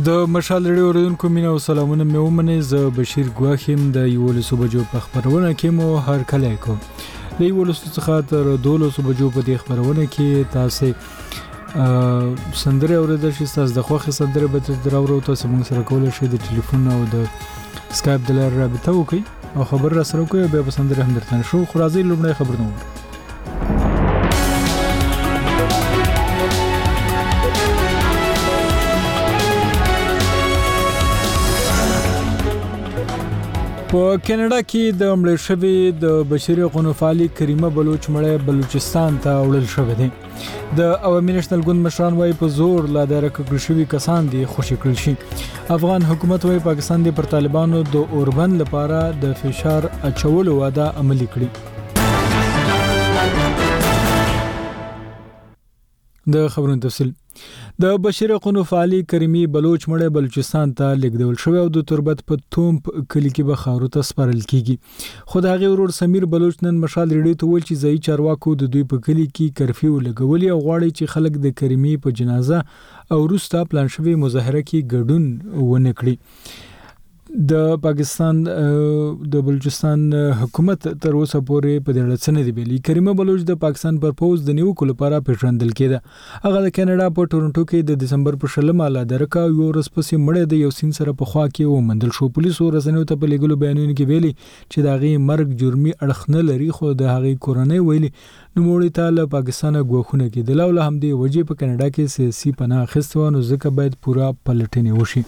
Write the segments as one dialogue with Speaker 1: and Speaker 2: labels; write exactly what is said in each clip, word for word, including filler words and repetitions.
Speaker 1: د مشال ریډیو اوریدونکو مینه او سلامونه مې ومنئ. زه بشیر ګواښ یم. د یولسو بجو په خبرونه کې مو هر کله کوم. د یولسو څخه تر دولسو بجو په دې خبرونه کې تاسو سندره اوریدل شئ. تاسو د خوښ سندره به دراورو تاسو موږ سره کولای شئ د ټلیفون او د سکایپ د لارې رابطه وکړئ او خبر را سره کوئ. بیا به سندره هم درته شو. خو راځئ لومړی خبرونه وکړو. په کینیډا کې د مړ شوی د بشري حقوقو فعالي کریمه بلوچ مړی بلوچستان ته وړل شوی دی. د عوامي نېشنل ګوند مشران وايي په زور لا دایره کړل شوی کسان دي خوشی کړل شي. افغان حکومت وايي پاکستان د پر طالبانو د اوربند لپاره د فشار اچولو وعده عملي کړي. د خبرونو تفصیل. د بشري حقوقو فعالي کریمي بلوچ مړی بلوچستان ته لیږدول شوی او د تربت په تومپ کلی کې به خاورو ته سپارل کیږي. خو د هغې ورور سمیر بلوچ نن مشال ریډیو ته وویل چې ځایي چارواکو د دوی په کلی کې کرفیو لګولي او غواړي چې خلک د کریمي په جنازه او وروسته پلان شوی مظاهره کې ګډون ونه کړي. د پاکستان د بلوچستان حکومت تر اوسه پورې په دې اړه څه نه دی ویلي. کریمه بلوچ د پاکستان پر پوز د نیوکو لپاره پیژندل کېده. هغه د کینیډا په ټورنټو کې د دسمبر په شلمه لا درکا یو ورځ پسې مړی د یو سین سره په خوا کې ومندل شو. پولیسو رسنیو ته په لګلو بیانونه کې ویلي چې د هغې مرګ جرمي اړخ نه لري، خو د هغې کورنۍ ویلي نوموړي ته له پاکستانه ګواښونه کېدل او له همدې وجې په کینیډا کې سیاسي پناه اخیستې وه، نو ځکه باید پوره پلټنې وشي.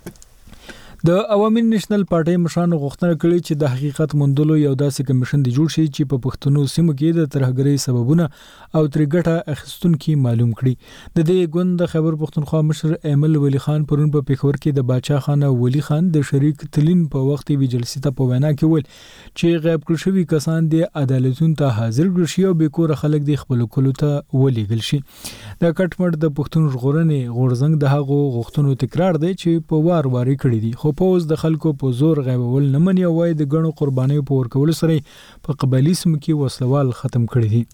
Speaker 1: د عوامي نېشنل پارټۍ مشرانو غوښتنه کړې چې د حقیقت موندلو یو داسې کمیشن دی جوړ شي چې په پښتنو سیمو کې د ترهګرۍ سببونه او ترې ګټه اخیستونکي معلوم کړي. د دې ګوند د خیبر پښتونخوا مشر ایمل ولی خان پرون په پېښور کې د باچا خان ولی خان د شریک تلین په وخت وی جلسې ته په وینا کې ویل چې غیب کړل شوي کسان د عدالتونو ته حاضر کړل شي او بې کوره خلک د خپل کلو ته ولېږل شي. د کټمټ د پښتون ژغورنې غورځنګ د هغو غوښتنو تکرار دی چې په وار واري کړي دي، خو پوز د خلکو په زور غیبول نه مني او وايي د ګڼو قربانیو په ورکولو سره په قبایلي سیمو کې وسلوال ختم کړي دي.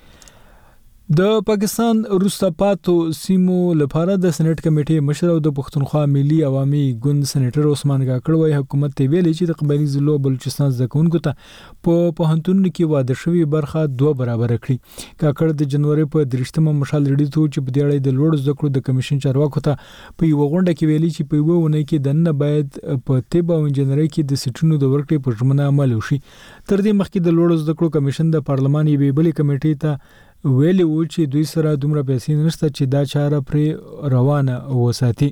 Speaker 1: د پاکستان وروسته پاتو سیمو لپاره د سېنات کمیټې مشر او د پښتونخوا ملي عوامي ګوند سېنیټر عثمان کاکړ وايي حکومت ته ویلي چې د قبایلي ضلعو بلوچستان زده کوونکو ته په پوهنتونونو کې واده شوي برخه دوه برابره کړي. کاکړ د جنوري په درشتمه مشال ریډیو ته چې په دې اړه د لوړ زده کړو د کمیشن چارواکو ته په یوه غونډه کې ویلي چې په یوه اونۍ کې دننه باید په طب او انجنیري کې د سیټونو د ورکړې په ژمنه عمل وشي. تر دې مخکې د لوړ زده کړو کمیشن د پارلمان یوې بلې کمیټې ته ویلي و چې دوی سره دومره پیسې نشته چې دا چاره پرې روانه وساتي.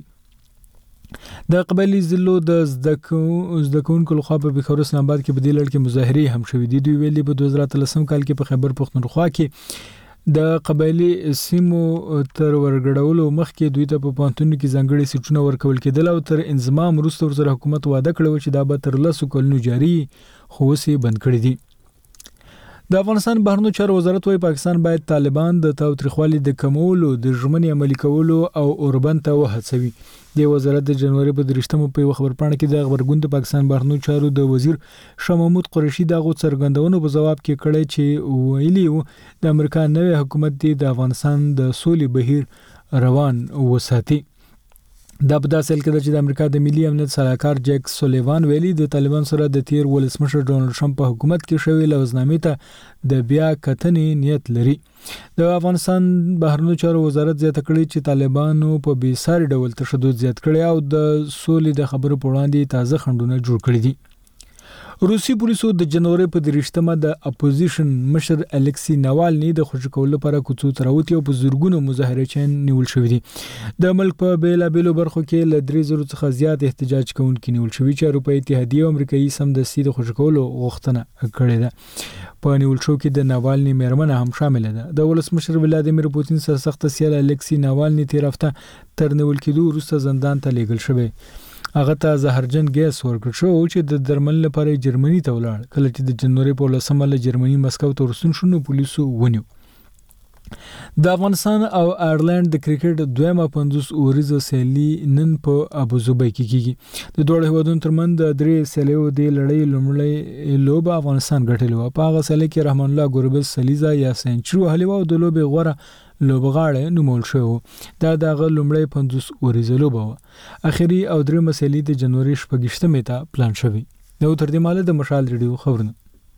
Speaker 1: د قبایلي ضلعو د زده کوونکو لخوا په بخار اسلام آباد کې په دې لړ کې مظاهرې هم شوې دي. دوی ویلي په دوه زره اتلسم کال کې په خیبر پښتونخوا کې د قبایلي سیمو تر ورګړولو مخکې دوی ته په پوهنتونونو کې ځانګړي سیټونه ورکول کېدل او تر انضمام وروسته ورسره حکومت واده کړی و چې دا به تر لسو کلونو جاري خو اوس یې بند کړي دي. د افغانستان بهرنیو چارو وزارت وايي پاکستان باید طالبان د تاوتریخوالي د کمولو د ژمنې عملي کولو او اوربند ته وهڅوي. د وزارت د جنوري په درشتمه په یوه خبرپاڼه کې د خبرګون د پاکستان بهرنیو چارو د وزیر شاه محمود قریشي دغه څرګندونو په جواب کې کړی چې ویلي و د امریکا نوی حکومت د افغانستان د سولې بهیر روان وساتي. دا په داسې حال کې ده چې د امریکا د ملي امنیت سلاکار جیک سولیوان ویلي د طالبان سره د تیر ولسمشر ډونالډ ټرمپ په حکومت کې شوی لوزنامې ته د بیا کتنې نیت لري. د افغانستان بهرنیو چارو وزارت زیاته کړې چې طالبانو په بې ساري ډول تشدد زیات کړی او د سولې د خبرو په وړاندې تازه خنډونه جوړ کړي دي. روسي پولیسو د جنوري په درشتمه د اپوزیشن مشر الکسی ناوالني د خوشی کولو لپاره کوڅو ته راوتی او په زورګونو مظاهرچیان نیول شوي دي. د ملک په بیلابیلو برخو کې له درې زرو څخه زیات احتجاج کوونکي نیول شوي چې اروپایي اتحادیه او امریکایي سمدستي د خوشی کولو غوښتنه کړې ده. په نیول شو کې د ناوالني میرمنه هم شامل ده. د ولسمشر ولادیمیر پوتین سره سخت سیال الکسی ناوالني تیر هفته تر نیول کېدو وروسته زندان ته لیږل شوی. هغه ته زهرجن ګیس ورکړل شو چې د درمل لپاره جرمني ته ولاړ. کله چې د جنوري په لسمه له جرمني مسکو ته ورسون شو نو پولیسو ونیو. د افغانستان او آیرلند د کرکټ دویمه پنځوس اوریزه سیالي نن په ابوظبي کې کیږي. د دوه هیوادونو ترمنځ د درې سیالیو د لړۍ لومړی لوبه افغانستان ګټلې و. په هغه سیالي کې رحمان الله ګوربز سلیزا یا سنچري وهلې و او د لوبې غوره لوبغاړی نومول شوی. دا د هغه لومړی پنځوس اوریزه لوبه وه. اخري او درې مسلې د جنوري شپږویشتمې ته پلان شوي. نو تر دې مهاله د مشال ریډیو خبرونه.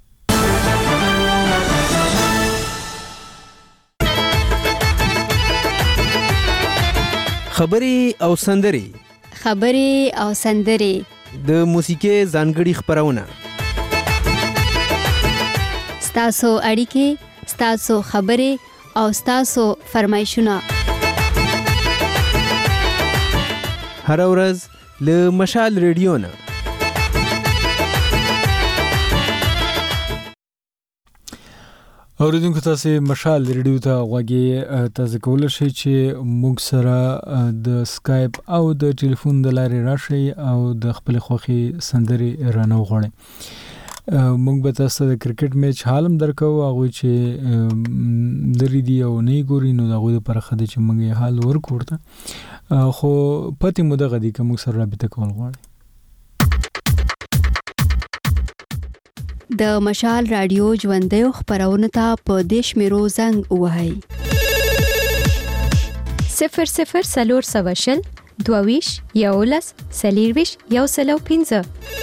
Speaker 2: خبرې او سندرې
Speaker 3: خبرې او سندرې
Speaker 2: د موسیقۍ ځانګړي خپرونه.
Speaker 3: ستاسو اړیکې، ستاسو خبرې او ستاسو فرمایشونه
Speaker 2: هر ورځ له مشال ریډیو نه.
Speaker 1: اوریدونکو تاسو مشال ریډیو ته غوږی تاسو کولای شئ چې موږ سره د سکایپ او د ټلیفون د لارې راشئ او د خپل خوخي سندري رانه وغوړئ. موږ به تاسو د کرکټ میچ حالم درکو، هغه چې درې دی او نه ګوري نو دغه لپاره خدای چې موږ یې حال ورکوړو. خو پته مو دغه دی کوم سره رابطه کول غواړي.
Speaker 3: د مشال رادیو ژوندۍ خبرونه ته په دیش میرو زنګ وهاي
Speaker 4: صفر صفر سلور سواشل دوویش یولس سلیرویش یو سلو پینزه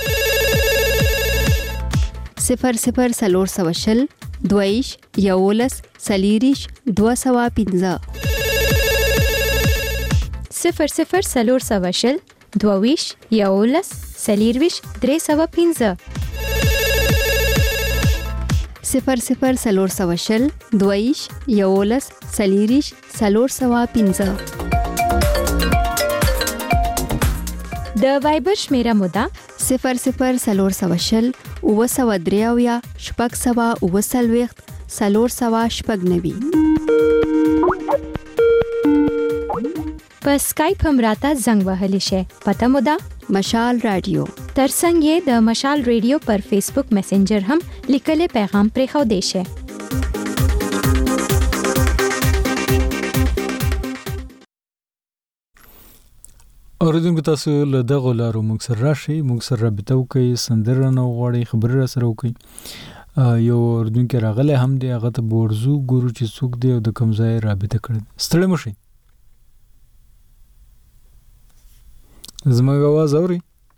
Speaker 3: صفر صفر سلور سواشل دوویش یولس سلیریش دو سوا پینزه
Speaker 4: صفر صفر سلور سواشل دوویش یولس سلیرویش درې سوا پینزه
Speaker 3: صفر صفر سلور سوا شل دویش یولس سلیریش سلور سوا پینزه.
Speaker 4: د وایبر شمیره مودا
Speaker 3: صفر صفر سلور سوا شل اوه سوا دریاویا شپږ سوا اوه سلویښت سلور سوا شپږ نوي.
Speaker 4: په سکایپ هم راته زنګ وهلی شي. پته مودا
Speaker 3: مشال رادیو.
Speaker 4: ترڅنګ یې د مشال ریډیو پر فیسبوک میسنجر هم لیکلي پیغام پرې خو دی شي.
Speaker 1: اوریدونکو تاسو له دغه لارو موږ سره راشئ، موږ سره رابطه وکړئ، سندره نه وغواړئ، خبرې را سره وکړئ. یو اوریدونکی راغلی هم دی، هغه ته به ورځو ګورو چې څوک دی او د کوم ځای رابطه کړی. ستړی مه شئ. زموږ اواز اوري؟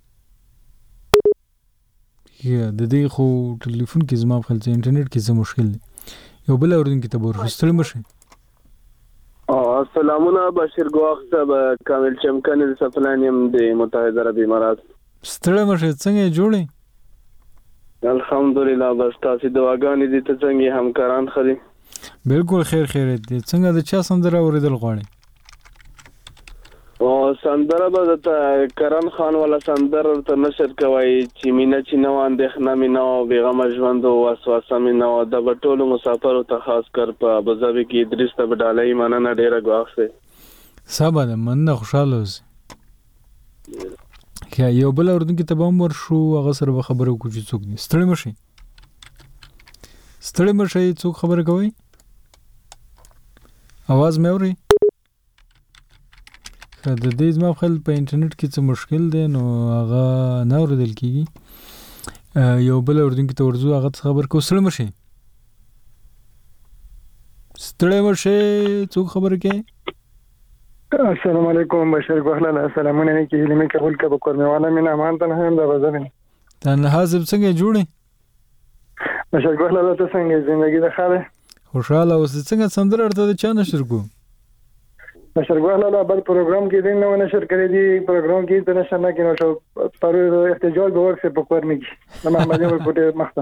Speaker 1: یا د دې خو ټلیفون کې زما په خیال چې انټرنیټ کې څه مشکل دی. یو بل اوریدونکی ته به ورشو. ستړی مه شئ.
Speaker 5: سلامونه بشیر ګواخ صاحب، کامل چمکن د سفلان یم د متحده عرب امارات.
Speaker 1: ستړی مه شئ. څنګه جوړې؟
Speaker 5: الحمدلله. بس تاسو دعاګانې دي ته څنګه همکاران خري؟
Speaker 1: بالکل خیر خیر دي. څنګه د چا سندره اوریدل غواړي؟
Speaker 5: او سندره به د کرن خان ولا سندره ته نشر کوي چې مینا چې نو اندېښنه مینا او بیغم ژوند او وسوسه مینا او د ټولو مسافر ته خاص کر په ابوظبي کې ادریس ته بدالای مننه ډیره غواخه.
Speaker 1: سبا ده مننه خوشاله اوسه. که یو بل اوردونکو ته به ورشو هغه سره خبرو کوو چې څوک دي. ستړي مشي. ستړي مشي. څوک خبره کوي؟ आवाज مې اوري؟ د دې زما خپل په انټرنیټ کې څه مشکل دی نو هغه نه اوریدل کیږي. یو بل اوردونکو ته ورځو هغه خبر کو. ستړي مشي. ستړي مشي. څوک خبره کوي؟
Speaker 6: السلام علیکم بشیر ګوهلا. سلامونه نیکی هیله قبول کبه کورمواله من امان ته هم دا وزن
Speaker 1: تن حاضر څنګه جوړې؟
Speaker 6: بشیر ګوهلا ته څنګه ژوندۍ ده خاله؟
Speaker 1: خوشاله اوسې. څنګه سندره ورته چا نشر کو؟
Speaker 6: بشیر ګوهلا بل پروګرام کې دین نو نشر کړی دی. پروګرام کې ته نشر نه کینو شو پر احتجاج به ورسې په کورمګي د محمد یو کوټه مخته.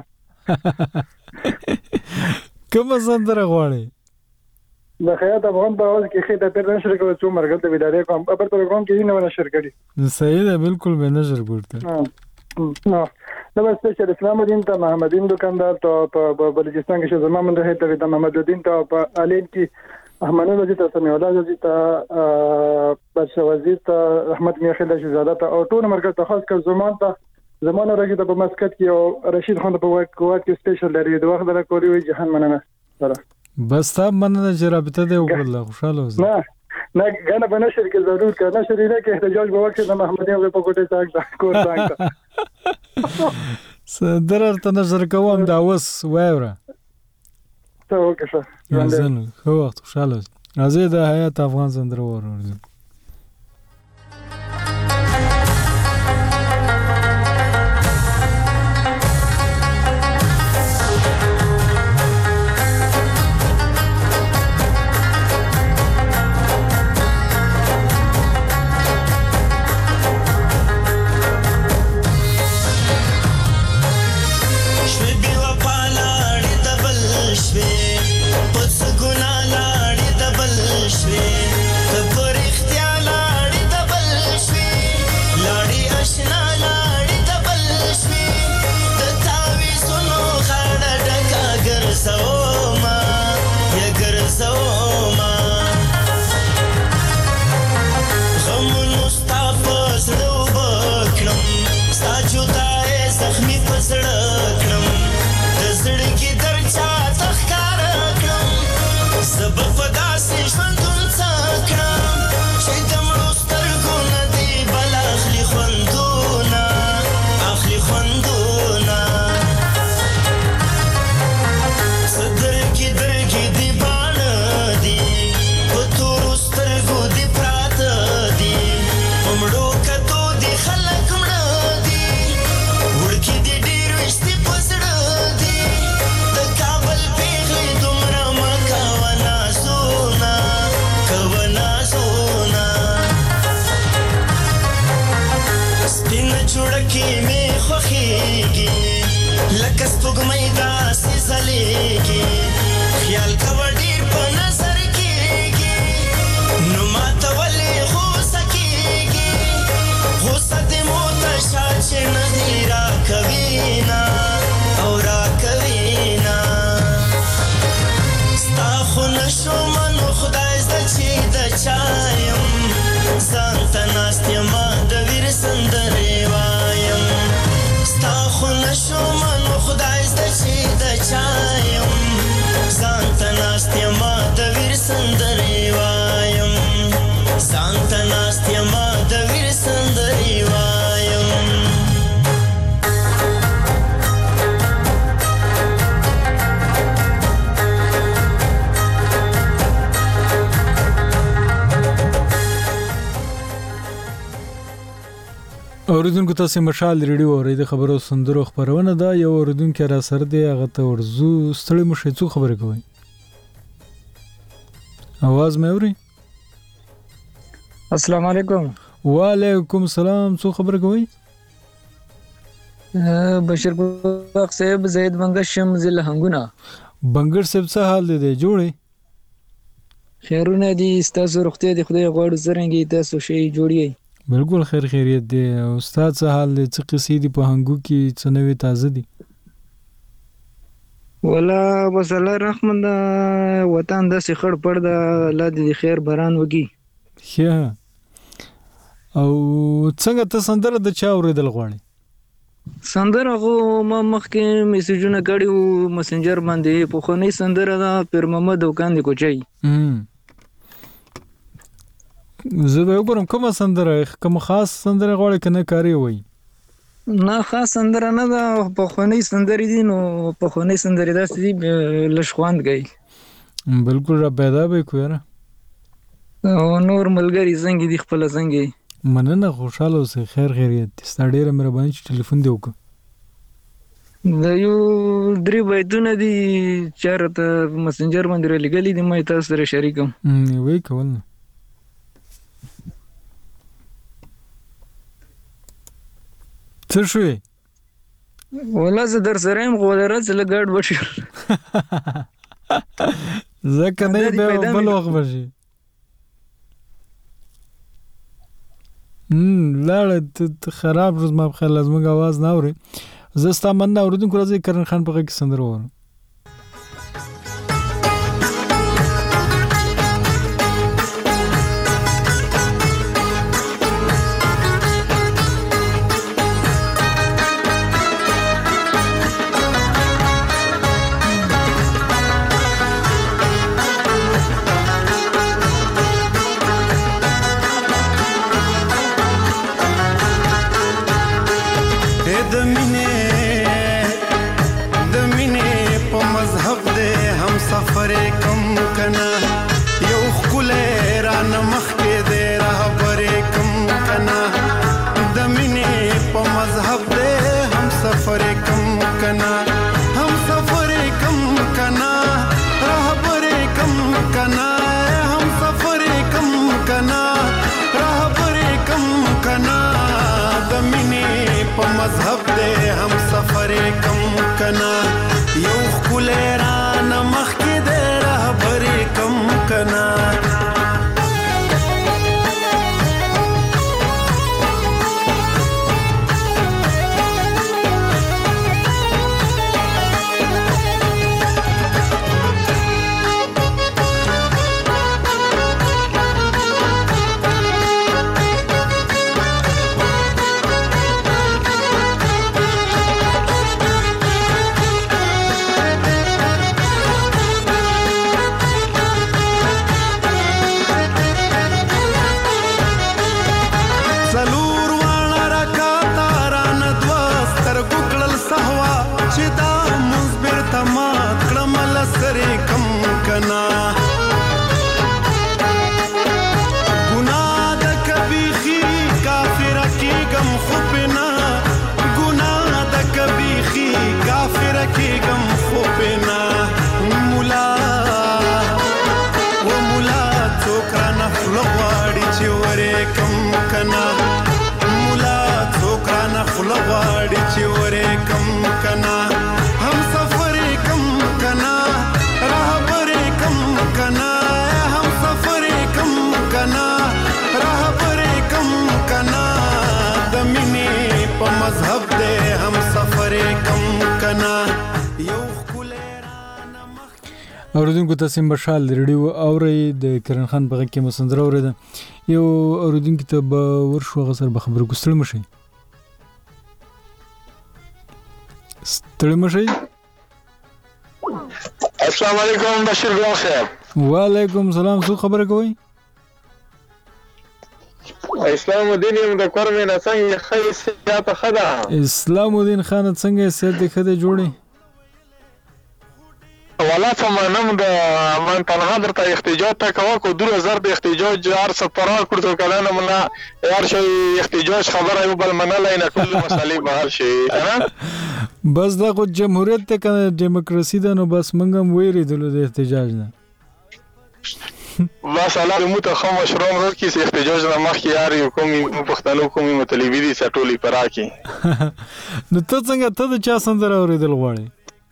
Speaker 1: کوم سندره غواړي؟
Speaker 6: د خیاط افغان په اواز کې خیته پر نشر کوي څو مرګل ته ویډیو کوم په پروګرام کې نه نشر کړي.
Speaker 1: صحیح ده بالکل به نشر کوته.
Speaker 6: نو نو سپیشل اسلام الدین ته محمد الدین دکاندار ته په بلوچستان کې شزما من ده ته د محمد الدین ته په علین کې احمد نور ته سمي الله جی ته بادشاہ وزیر ته احمد میاخیل شهزاده ته او ټول مرکز ته خاص کر زمان ته زمانه راشد په مسقط کې او رشید خان په وایټ کوارت کې سپیشل لري د وخت را کوي جهان مننه سره.
Speaker 1: بس تا مننه چې رابطه دی وکړه. خوشاله اوسه.
Speaker 6: نه نه غنه په نشر کې ضرور کړه. نشر نه کې احتجاج به وکړي د محمدیه په کوټه څنګه کور څنګه
Speaker 1: سندره ته نظر کوم دا اوس وایره.
Speaker 6: ته وکړه.
Speaker 1: زنه خو وخت خوشاله اوسه. راځي د حیات افغان سندره واورو. اوریدونکو تاسو مشال ریډیو اورئ د خبرو سندرو خبرونه ده. یو اوریدونکو را سره دی هغه ته ورزو ستړي مشه څو خبره کوي. आवाज مې اوري؟
Speaker 7: السلام علیکم.
Speaker 1: وعلیکم السلام. څو خبره کوي؟
Speaker 7: بشیر باغ صاحب زید بنگش شم زل هنګونه.
Speaker 1: بنگش صاحب څه حال دی جوړي؟
Speaker 7: خیرونه دي تاسو روغتیا دي خدای غوړ زرنګي تاسو شي جوړي.
Speaker 1: بالکل خیر خیریت دی. استاد څه حال دی؟ څه قصې دي په هنګو کې څه نوې تازه دي؟
Speaker 7: ولا بس الله رحمن دا وطن د سخړ پړ د الله دې خیر باران وږي.
Speaker 1: ښه. او څنګه ته سندره د چا اوریدل غواړي؟
Speaker 7: سندره خو ما مخکې میسجونه کړیو مسنجر باندې په خونی سندره دا پیر محمد دوکان دی کوچي.
Speaker 1: زه به وګورم کومه سندره کوم خاص سندره غواړي کنه کاری وای؟
Speaker 7: نه خاص سندره نه ده په خونی سندري دي نو په خونی سندري داسې دي لشخواند گئی.
Speaker 1: بالکل را پیدا به کوره.
Speaker 7: او نور ملګری څنګه دي خپل څنګه؟
Speaker 1: مننه خوشاله اوسه خیر خیریت دي. ستړي مهرباني چې ټلیفون دی وکړه.
Speaker 7: دا یو درې بایتونه دي چارته مسنجر باندې لګلې دي مې تاسو سره شریکم.
Speaker 1: وای کول نه. څه شوې؟
Speaker 7: ولا زه در سره يم غوړه راځه لګړ وشي.
Speaker 1: زکه نه به بل وخت بشي. هم لاړ ته خراب روز ما بخیر لازم غواز نه اوري. زه ستا من نه اوردونکو راځي کرن خان په کې سندره وره.
Speaker 8: سفر کم کنا یو په مذهب دې هم سفر کم کنا هم سفر کم کنا رهبر کم کنا هم سفر کم کنا رهبر کم کنا د مینې په مذهب دې هم سفر کم کنا یو خلران مخکې دې رهبر کم کنا
Speaker 1: اوریدونکو تاسو مشال ریډیو اوري د کرن خان په کې مسندره اوریده یو اوریدونکو ته به ورشو غسر به خبر ګستړ مشي ستړي مشي.
Speaker 9: السلام علیکم بشیر ګل صاحب.
Speaker 1: وعلیکم السلام. څه خبره کوي؟
Speaker 9: اسلام الدین یم د کورمه نه څنګه خیر سیاته خدا.
Speaker 1: اسلام الدین خان څنګه سیاته خدا جوړي؟
Speaker 9: ولا تمنم د من تنها درته احتجاج تا کوه کو دو هزار د احتجاج هر څه پرار کړو کله نه هر شي احتجاج خبره یو بل منلای نه ټول مسلې به حل شي کنه.
Speaker 1: بس دا خو جمهوریت ته کنه دیموکراسي ده نو بس منګم ویریدلو د احتجاج نه.
Speaker 9: بس الله مو ته خو مشروع ورو کې احتجاج نه مخ یار یو کومي پښتنو کومي مطلبي دي سټولي پراکي.
Speaker 1: نو ته څنګه ته د چا سندره اوریدل غواړي؟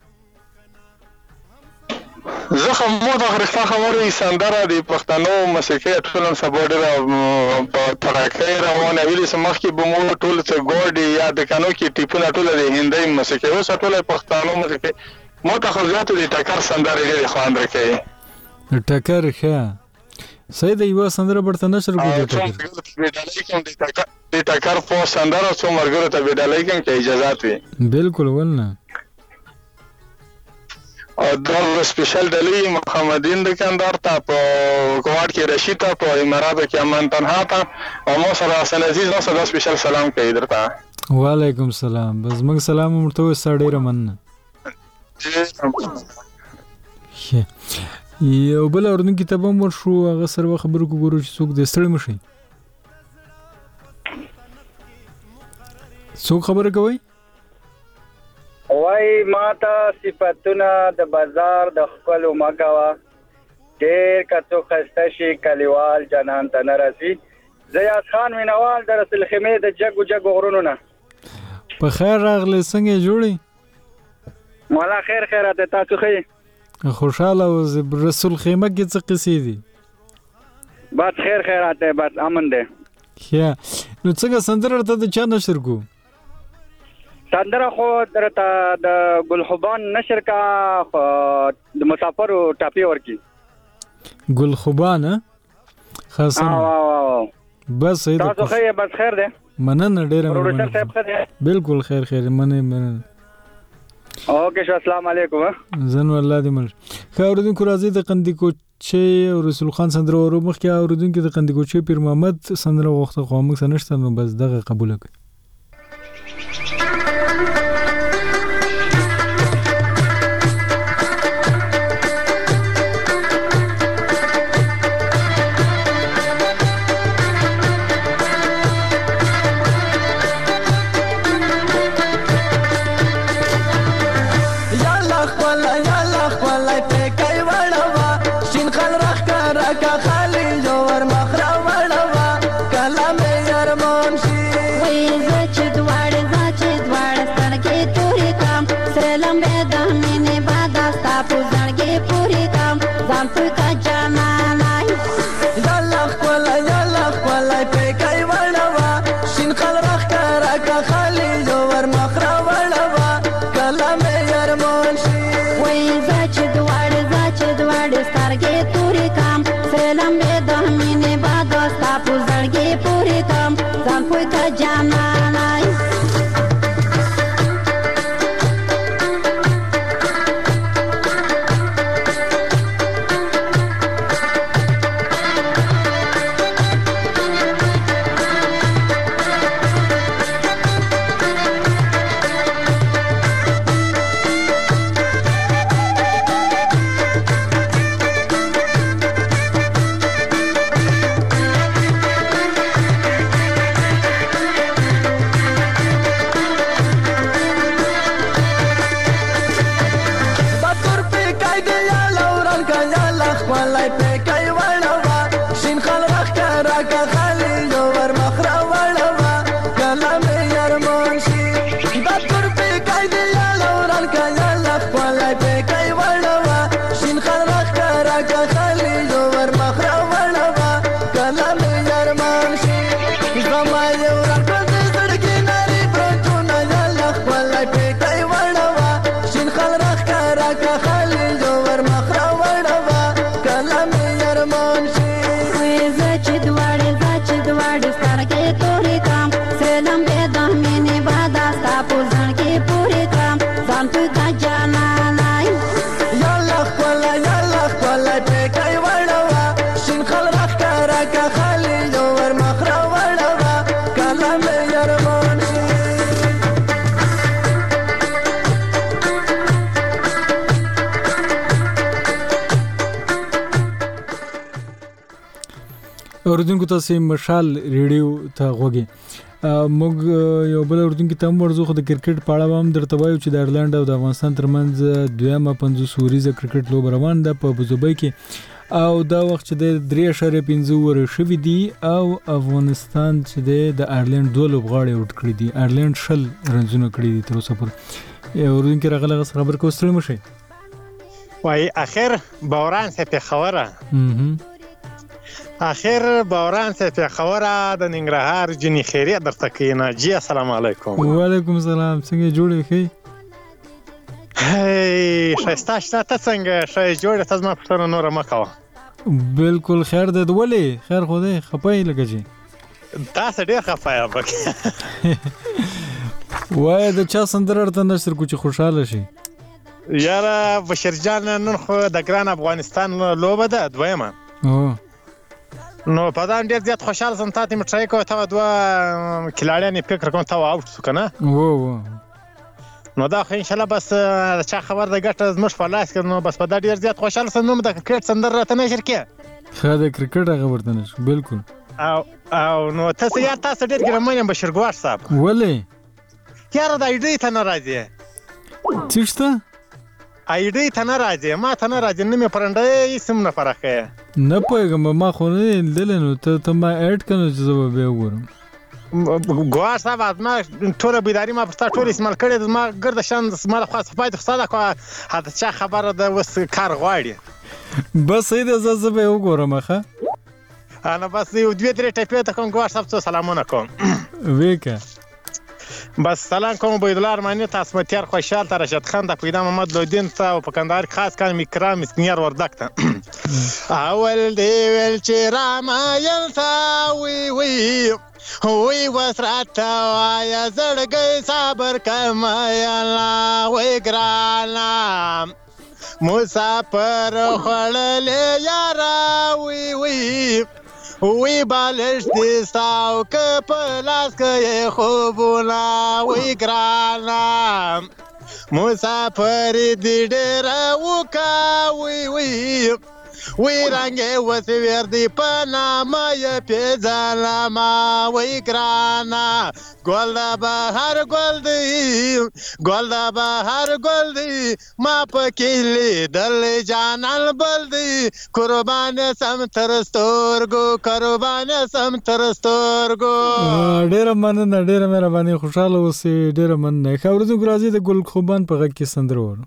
Speaker 9: زه خو مو د غرستا خبرې سندره د پښتنو موسیقي ټولم سبوډره په تراکې روانه ویلې سمخ کې به مو ټول څه ګوډي یا د کانو کې ټیپونه ټول د هندۍ موسیقي اوس ټول پښتنو موسیقي مو ته خو ځاتو د ټکر سندره لري خواند راکې
Speaker 1: ټکر ښه سید یو سندره برته نشر کوي
Speaker 9: د ټکر په سندره څو مرګره ته ویډالای کوم کې اجازه وي.
Speaker 1: بالکل ولنه
Speaker 9: او در سپیشل ډلی محمدین دکاندار تا په کوارت کې رشید تا په اماراتو کې امان تنها تا او مو سره حسن عزیز نو سره سپیشل سلام کوي درته.
Speaker 1: وعلیکم السلام. بس موږ سلام مرته سړی رمن یو بل اورن کتابه مور شو هغه سره خبرو کو ګورو چې څوک د ستړي مشي څوک خبره کوي
Speaker 10: وای ماته صفاتونه د بازار د خپل مګوا ډېر کڅو خسته شي کلیوال جنان ته نرسي. زیاد خان مینوال د رسول خیمه د جګو جګو غرونو نه
Speaker 1: په خیر راغله څنګه جوړي؟
Speaker 10: مولا خیر خیرات تاسو خې
Speaker 1: خوشاله او رسول خیمه کې څه قصې دي؟
Speaker 10: بس خیر خیرات بس امن ده.
Speaker 1: یا نو څنګه سندره ته د چا نشر کو؟
Speaker 10: سندره خو درته د ګلخوبان نشر کا د مسافر ټاپی ورکی.
Speaker 1: ګلخوبان خاصه بس
Speaker 10: تاسو خیر بس خیر ده
Speaker 1: مننه ډیره
Speaker 10: پروډوسر صاحب خیر.
Speaker 1: بالکل خیر خیر مننه مننه.
Speaker 10: اوکے شو السلام علیکم.
Speaker 1: زن والله دې مل خاوردون کو راځي د قندی کوچي او رسول خان سندره ورو مخ کې اوردون کې د قندی کوچي پیر محمد سندره وخت خو موږ سنشته نو بس دغه قبول کړ. اوردونکو تاسو مشال ریډیو ته غوږی موږ یو بل اوردونکو ته ورزو خو د کرکټ په اړه هم درته وایو چې د ایرلند او د افغانستان ترمنځ دویمه پنځوس اوریزه کرکټ لوب روان ده په ابوظبي کې او دا وخت چې د درې اعشاریه پنځه اوور شوي دي او افغانستان چې د ایرلند دوه لوبغاړي اوټ کړي دي. ایرلند شل رنزونه کړي دي تر اوسه پورې. اوردونکو راغله خبر کو ستړي مشي
Speaker 11: وای اخر باران سه په خوره اخر باران سه په خوره د ننګرهار جنی خیریه درته کینا جی السلام علیکم.
Speaker 1: وعلیکم السلام. څنګه جوړې خې؟
Speaker 11: هی شایسته شته ته څنګه شای جوړه تاسو ما پښتنه نور مکو.
Speaker 1: بالکل خیر ده ولې خیر خو دې خپای لګی
Speaker 11: تاسو ډیر خپای وبک
Speaker 1: وای د چا سندره ته نشر کو چې خوشاله شي
Speaker 11: یاره بشیر جان نن خو د ګران افغانستان لوبه ده دویمه
Speaker 1: او
Speaker 11: نو په دا ډیر زیات خوشاله سم تاسو مټرای کو ته دوه کلاړیان فکر کوم ته اوټ شو کنه
Speaker 1: وو
Speaker 11: نو دا خو ان شاء الله بس چا خبر د ګټه زموږ په لاس کې نو بس په دا ډیر زیات خوشاله سم نو د کرکټ سندره ته نشر کې
Speaker 1: خا د کرکټ هغه ورته نشو بالکل
Speaker 11: او او نو تاسو یا تاسو ډیر ګرمانه بشیر ګوار صاحب
Speaker 1: ولې
Speaker 11: یاره د ایډی ته ناراضي
Speaker 1: چشته
Speaker 11: ایډی ته ناراضي ما ته ناراضي نه مې پرنده سم نه فرخه
Speaker 1: نه پوهیږم ما خو نه دلنو ته ته ما اډ کنه چې زه به وګورم
Speaker 11: ګوار صاحب ما ټول بيداری ما پرتا ټول اسمال کړي ما ګرد شان ما خاص فائدہ خصاله کو هدا چا خبره ده وس کار غواړي
Speaker 1: بس دې زه به وګورم ښه
Speaker 11: انا بس یو دوه درې ټپه ته کوم ګوار صاحب ته سلامونه کوم
Speaker 1: ویکه
Speaker 11: بس سلام کوم عبید الله ارمانی تاسو متیر خوشحال تر رشاد خان د پیدا محمد لودین ته او په کندهار خاص کار میکرام مسنیر وردک ته اول دی ول چې راما یلتا وی وی وی وسراتا یا زړګي صبر کما یلا وی ګرانا مسافر خړلې یارا وی وی وی بالش دي ساو که پلاس که خوبونا وی گرانا مسافر دی ډیر وکا وی وی وی رنگه وسویر دی پناما یا پیزالاما وی گرانا گل دا بهر گل دی گل دا بهر گل دی ما پکیلی دل جانان بل دی قربان سم ترستورگو قربان سم ترستورگو
Speaker 1: ډیر مننه ډیر مهرباني خوشاله اوسئ ډیر مننه خبرو ګرازي د ګل خوبان په غږ کې سندره وره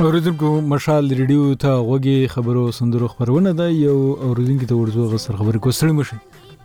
Speaker 1: اوریدونکو مشال ریډیو ته غوږی خبرو سندرو خبرونه ده یو اوریدونکو ته ورزو غسر خبرې کوستړي مشه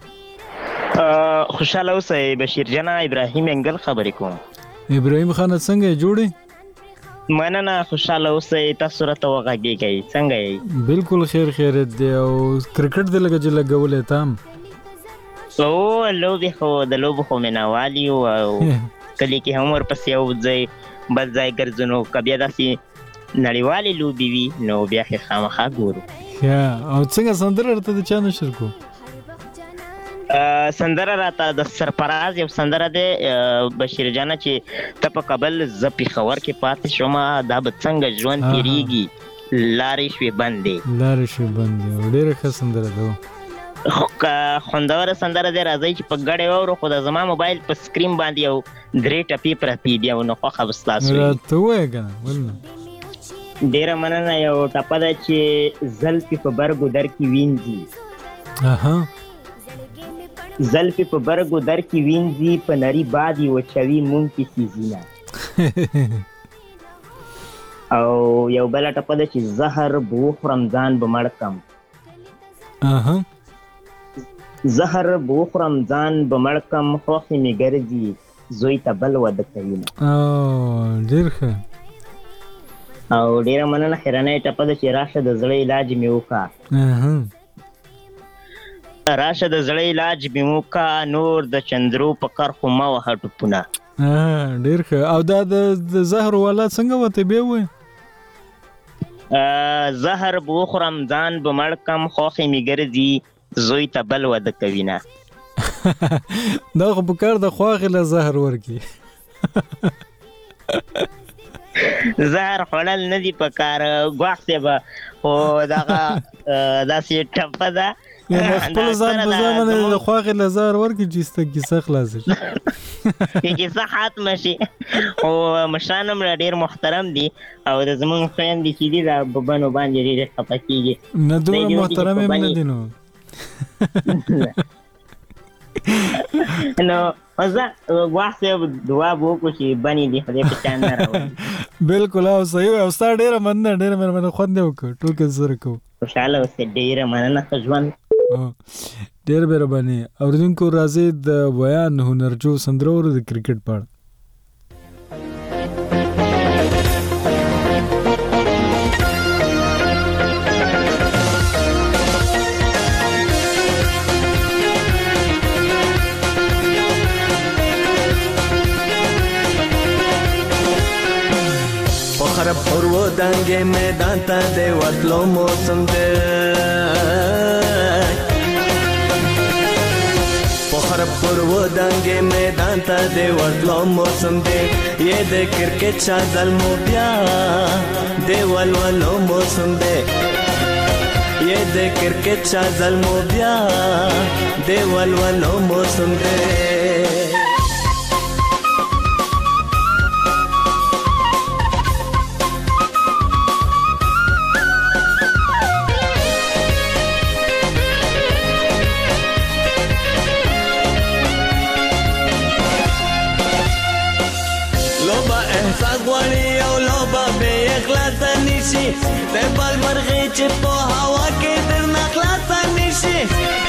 Speaker 12: خوشاله اوسئ بشیر جان ابراهیم انګل خبرې کوم
Speaker 1: ابراهیم خان څنګه جوړې
Speaker 12: مننه خوشاله اوسئ تاسو راته وغږیږئ څنګه یې
Speaker 1: بالکل خیر خیرت دی او کرکټ د لګه چې لګولې تام
Speaker 12: او لوبي خو د لوبو خو مینوالي او کلی کې هم ورپسې او ځای بل ځای ګرځنو کبیا داسې نړیوالې لوبې وي نو بیا خې خامخا ګورو
Speaker 1: یا او څنګه سندره راته د چا نشر کو
Speaker 12: سندره راته د سرفراز یو سندره ده بشیر جان چې ته په کابل ز پیښور کې پاتې شوم دا به څنګه ژوند تیریږي لارې شوې بندې
Speaker 1: لارې شوې بندې ډېره ښه سندره ده
Speaker 12: خوندوره سندره دی راځي چې په ګډه وورو خو د زما موبایل په سکرین باندې یو درې ټپې پرتې دي او نو خوښه به ستاسو وي
Speaker 1: راته ووایه که نه ولنه
Speaker 12: ډېره مننه یو ټپه ده چې زلفې په برګو در کې وینځي زلفې په برګو در کې وینځي په نري باد یې وچوي مونږ کې سیزینه او یو بله ټپه ده چې زهر به وخورم ځان به مړ کم زهر به وخورم ځان به مړ کم خوښې مې ګرځي زوی ته بل واده کوي
Speaker 1: ډېر ښه
Speaker 12: او ډېره مننه خیرنۍ ټپه ده چې راشه د زړه علاج مې وکړه راشه د زړه علاج مې وکړه نور د چندرو په کرښو مه وهه ټوپونه
Speaker 1: ډېر ښه او دا د زهر والا څنګه وته بیا ووایه
Speaker 12: زهر به وخورم ځان به مړ کم خوښې مې ګرځي زوی ته بل واده کوي نه
Speaker 1: دا خو په کار د خواښې له زهر ورکي
Speaker 12: زهر خوړل نه دي په کار ګواښ صاحب خو دغه داسې ټپه ده
Speaker 1: خپل ځان په ځان باندې د خواښې له زهر ورکي چې ستا کیسه خلاصه شي
Speaker 12: کیسه ختمه شي خو مشران هم ډېر محترم دي او د زمونږ خویندې چې دي د ببنو باندې ډېرې خفه کېږي
Speaker 1: نه دومره محترم هم نه دي نو
Speaker 12: نو زه ګواښ صاحب دعا به وکړو چې بنې دي خدای په چا نه راولي
Speaker 1: بالکل او صحیح او ستا ډېره مننه ډېره مهرباني خوند یې وکړ ټول کې سره کوو
Speaker 12: خوشحاله اوسئ ډېره مننه ښه ژوند
Speaker 1: ډېر مهرباني اورېدونکو راځئ د بیان هنرجو سندره اورو د کرکټ په اړه
Speaker 13: خراب پرو دنګ میدان ته د وتلو موسم دی په خراب پرو دنګ میدان ته د وتلو موسم دی یې د کرکټ چا ظلمو بیا د ولولو موسم دی یې د کرکټ چا ظلمو بیا د ولولو موسم دی د بل مرغې چې په هوا کې درنه خلاصه نشي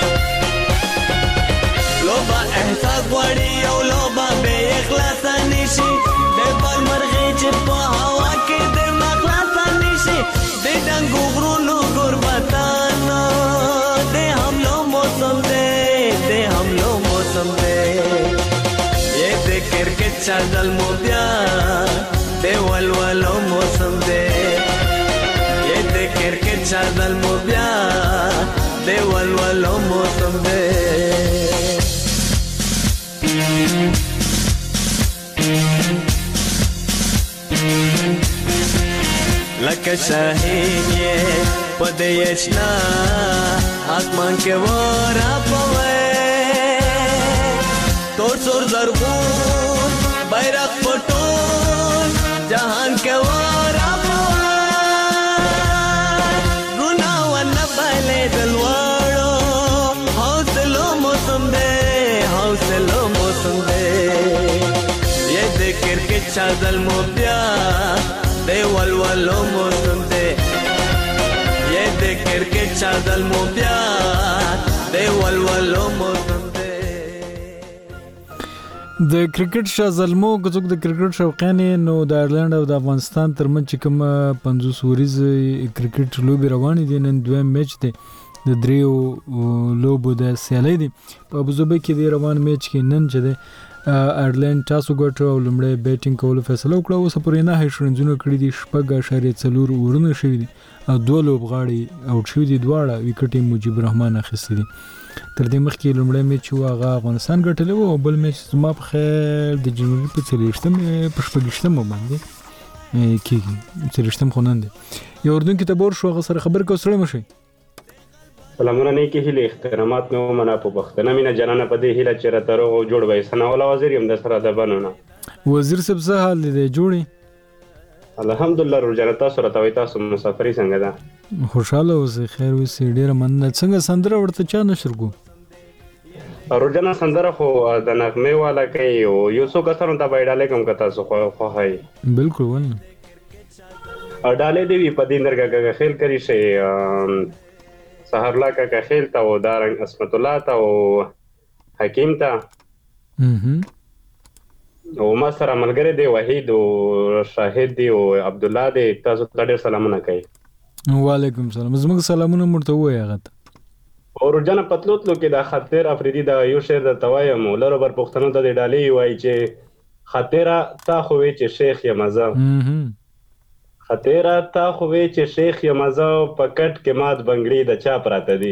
Speaker 13: لوبه احساس غواړي او لوبه بې اخلاصه نشي د بل مرغې چې په هوا کې درنه خلاصه نشي د ډنګو غرونو غربتانو د حملو موسم دی د حملو موسم دی یې د کرکټ چا ظلمو بیا د ولولو موسم دی کرکټ چا ظلمو بیا د ولولو موسم دی لکه شاهین یې په دې اشنا آسمان کې ورپوي تور سور زرغون بیرغ په ټول جهان کې چا ظلمو بیا د د ولولو موسم دی یې د کرکټ چادل مو بیا د ولولو موسم دی
Speaker 1: د کرکټ شازلمو کوڅوک د کرکټ شوقیان نو د ایرلند او د افغانستان ترمنځ چې کوم پنځوس وریز کرکټ لوبي روان دي نن دویم میچ دی د دریو لوبو د سیالي دي په ابوظبي کې دی روان میچ کې نن چې دی ایرلند تاسو ګټو او لمړی بیټینګ کولو فیصله وکړه اوس پورې نه هیڅ رنځونه کړی دي شپږ اشاریه څلور ورونه شوي دي او دوه لوبغاړي اوټ شوي دي دواړه وکټ مجيب الرحمن اخیستي دي تر دې مخکې لمړی میچ هغه افغانستان ګټلی و او بل میچ زما په خیال د جنوري په څلوېښتم په شپږویشتمه باندې کېږي څلوېښتم خو نن دی یو اردن کې تبور شو هغه سره خبر کو سره مشي
Speaker 14: سلامونه نیکی هیله احترامات مې ومنه په پښتنه مینه جنانه په دې هیله چې راته روغ او جوړ وای ثناء الله وزیر یم د سره د بنونه
Speaker 1: وزیر صاحب څه حال دی جوړی
Speaker 14: الحمدلله روزانه تاسو راته وای تاسو مسافرۍ څنګه ده
Speaker 1: خوشاله اوسئ خیر اوسئ ډیره مننه څنګه سندره ورته چا نشر کو
Speaker 14: روزانه سندره خو د نغمه والا کوي او یو څو کسانو ته بایډاله کوم کتا سو خو هاي
Speaker 1: بالکل ونه
Speaker 14: ډاله دی په دې درګه خیل کری شي سحرلا کا خیل تا او دارنګ اسمت الله تا او حکیم تا او ما سره ملګری دی وحید او شاهد دی او عبد الله دی تاسو ته ډېر سلامونه کوي
Speaker 1: وعلیکم السلام زموږ سلامونه مرته وای هغه
Speaker 14: او روزانه پتلوتلو کې دا خطر افریدي دا یو شعر د توایم لرو بر پښتنو ته د ډالۍ وای چې خطر تا خو وی چې شیخ یمزه خطر تا خو وی چې شیخ یمزه پکټ کې مات بنگړي د چا پراته دي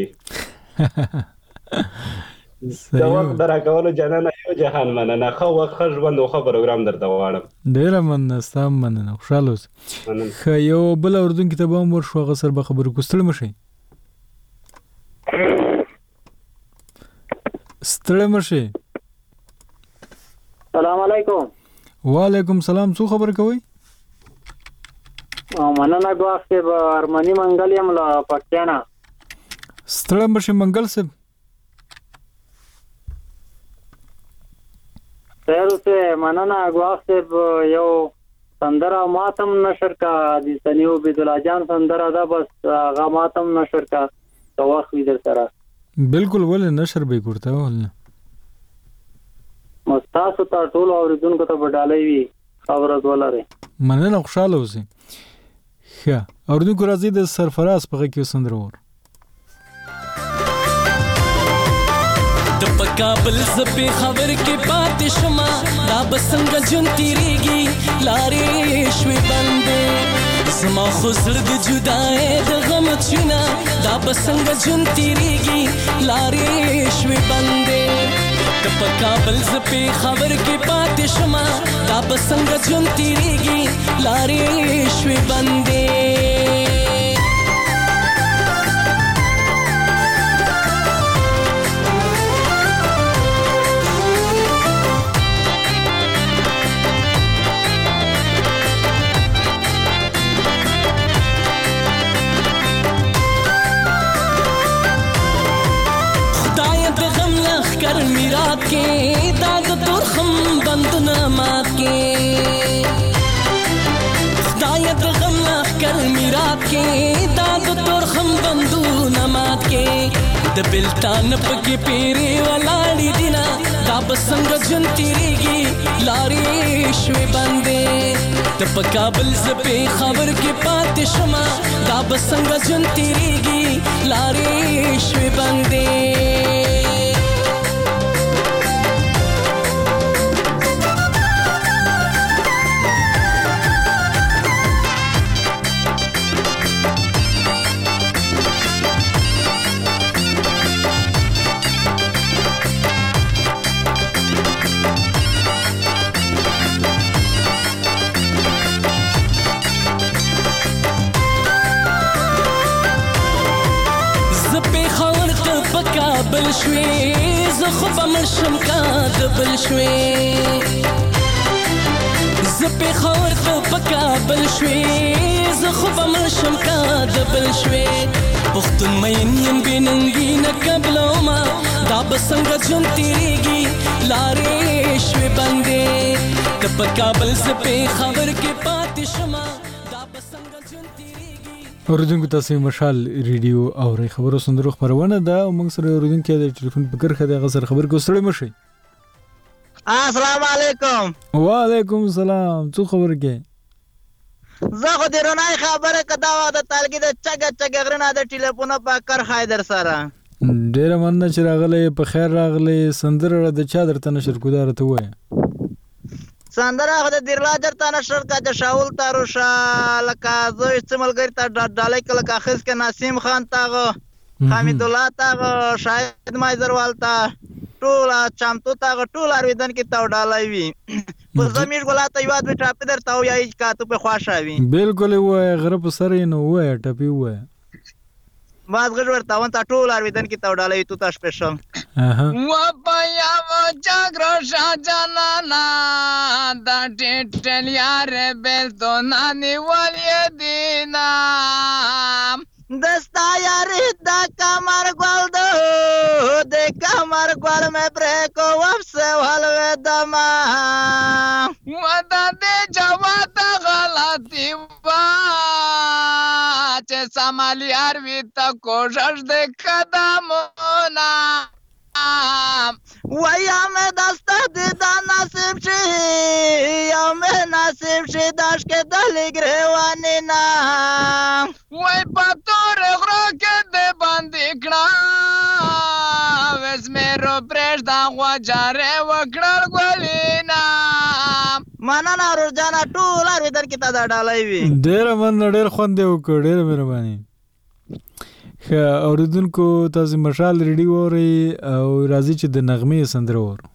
Speaker 14: دا وخت درا کولو جنانه یو جهان مننه خو وخت ژوند او خبر پروګرام درته واړم
Speaker 1: ډیر مننه ستاسو مننه خوشاله اوسئ خو یو بل اردن کې تبام ورشو غسر به خبرو کوستل مشي ستړی مشي
Speaker 15: سلام علیکم
Speaker 1: وعلیکم سلام څو خبر کوي
Speaker 15: مننه غواخته به ارمنی منګل یم لا پښتنه
Speaker 1: ستړی مشي منګل صاحب
Speaker 15: سره مننه غواخته یو سندره ماتم نشر کا د سنیو بدلا جان سندره دا بس غا ماتم نشر کا توخ وی در سره
Speaker 1: بالکل ول نشر به کوړته ول
Speaker 15: مستاسو ته ټول اوریدونکو ته وډالې وی خبره ولاره
Speaker 1: مننه خوشاله اوسئ ښه اوریدونکو راځي د سرفراز په کې سندره ور
Speaker 13: د پکابل زپې خبر کې پاتې شمه دا بسنګ جون تیریږي لارې شوي بندې زما خو زړه د جدای د غم چونه دا بسنګ جون تیریږي لارې شوي بندې د پکابل زپې خبر کې پاتې شمه دا بسنګ جون تیریږي لارې شوي بندې कर मिरात के दाग तोरखम बंदना मात के दायत गम कर मिरात के दाग तोरखम बंदना मात के د بلتان پکې پیری ولاړې دینا دا بسنګ جون تیریږي لارې شوي باندې د پکابل زپې خبر کې پاتې شمه دا بسنګ جون تیریږي لارې شوي باندې بل شوي زه خو به مرشم کا د بل شوي زه پېښور ته په کابل شوي زه خو به مرشم کا د بل شوي پښتون مین یم بې ننګي نه قبلومه دا به څنګه ژوند تېرېږي لارې شوې بندې ته په کابل زه پېښور کې پاتې شمه
Speaker 1: اوریدونکو تاسو مشال ریډیو او خبرو سندرو خبرونه ده او موږ سره اوریدونکو د ټلیفون په کرخه د غسر خبر کو سره مشي.
Speaker 16: السلام علیکم.
Speaker 1: وعلیکم السلام. څه خبر کې؟
Speaker 16: زه خو د رونای خبره کدا و د تلګي د چګ چګ غرنا د ټلیفون په کرخه در سره.
Speaker 1: ډیر مننه چې راغله په خیر راغله. سندره د چا درته نشر ګدار ته وای؟
Speaker 16: سندره خو د دیرلاجر ته نشر کا د شاول تاروشا لکه زو استعمالګر ته ډالای کله کاخذ کې نسیم خان تاغه حمید الله تاغه شاهد مایزروال تا ټول چمتو تاغه ټول ارویدن کې تا ډالای وی په زمیر ګلا ته یواد به ټاپ در تاو یای کا ته په خواشاوی
Speaker 1: بالکل وای غرب سره نو وای ټپی وای
Speaker 16: باز غږ ورته وان تا ټول ارویدن کې تا ډالای تو تا سپیشل
Speaker 17: و پیا و جاګرو شاجانا دا ټټل یار بل تو نانی ولې دینا
Speaker 16: دستا یاری دا کمر گل دو دے کمر گل میں بریکو وفسے والوے دما
Speaker 17: ودا دے جواتا غلاتی با چے سامالی آروی تا کوشش دے قدمونا
Speaker 16: ویا میں دستا دیدا نصیب شی یا میں نصیب شی داش کے دلی گریوانی نا
Speaker 17: وی پتور غرو کے دے باندی کنا ویس میرو پریش دا غواجارے وکڑل گولینا
Speaker 16: منانا رو جانا ټول اروی در کی تا دا ډالای وی
Speaker 1: ډیر من ډیر خوند دی وکړ ډیر مهرباني. اوریدونکو تاسو مشال ریډیو اوري او راځي چې د نغمې سندره اورو.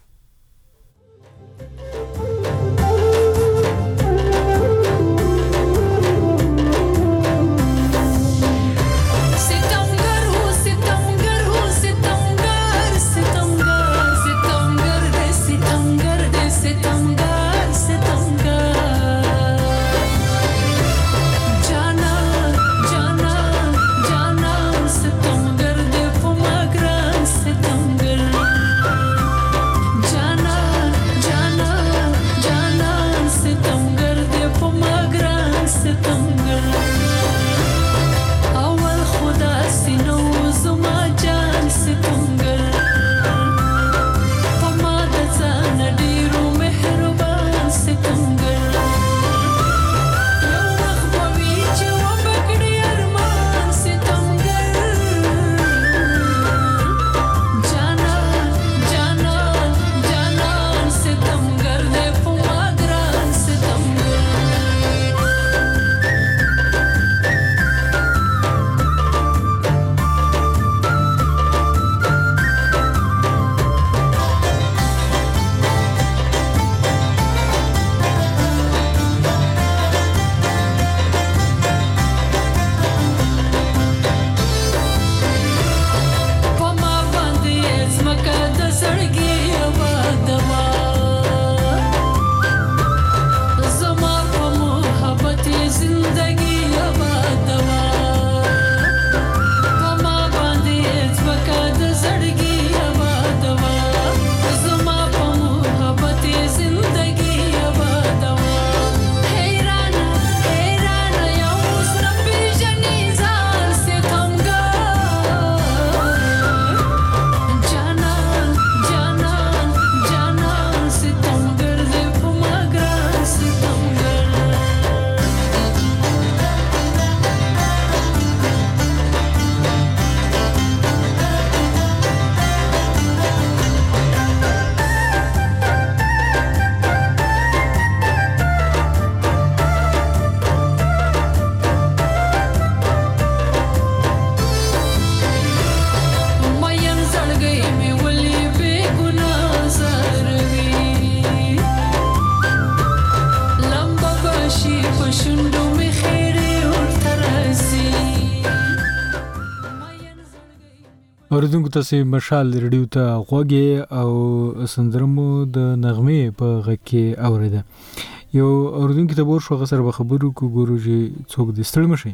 Speaker 1: اوریدونکو تاسو مشال ریډیو ته غوږی او سندرمو د نغمې په غږ کې اوریده. یو اوریدونکو ته ور شو غسر به خبرو کو ګورو چې څوک د ستړي مشي.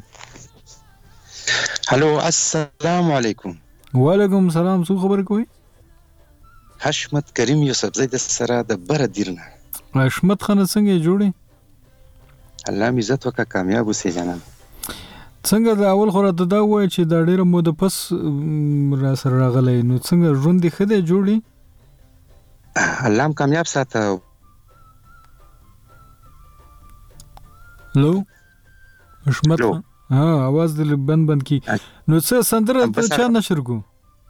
Speaker 18: هلو السلام علیکم.
Speaker 1: وعلیکم السلام. څو خبر کوي؟
Speaker 18: حشمت کریم یوسف زید سره د بر دیرنه.
Speaker 1: حشمت خان څنګه جوړي؟
Speaker 18: الله می عزت وکا کامیاب اوسې جانان.
Speaker 1: څنګه د اول خو راته دا ووایه چې دا ډېره موده پس را سره راغلی نو څنګه ژوند دې ښه دی جوړ
Speaker 18: الله هم کامیاب ساته.
Speaker 1: هلو حشمت خان ها आवाज دې بند بند کی نو څه سندره ته چا نشر کو؟